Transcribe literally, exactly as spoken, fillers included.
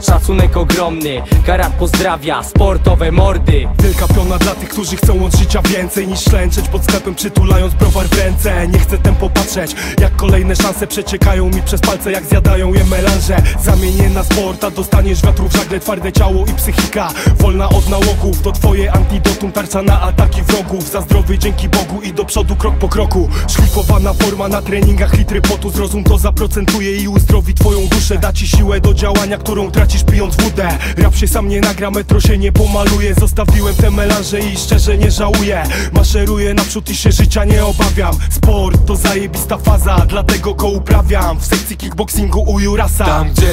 szacunek ogromny. Karat pozdrawia, sportowe mordy. Wielka piona dla tych, którzy chcą od życia więcej niż ślęczeć pod sklepem, przytulając browar w ręce. Nie chcę tem popatrzeć, jak kolejne szanse przeciekają mi przez palce, jak zjadają je melanże. Zamienię na sport, a dostaniesz wiatru w żagle. Twarde ciało i psychika, wolna od nałogów. To twoje antidotum, tarcza na ataki wrogów. Za zdrowie dzięki Bogu i do przodu krok po kroku. Szlifowana forma na treningach, litry potu. Zrozum to, zaprocentuje i uzdrowi twoją duszę. Da ci siłę do działania, którą tracisz pijąc wódę. Rap się sam nie nagra, metro się nie pomaluje. Zostawiłem te melanże i szczerze nie żałuję. Maszeruję naprzód i się życia nie obawiam. Sport to zajebista faza, dlatego go uprawiam. W sekcji kickboxingu u Jurasa. Tam, gdzie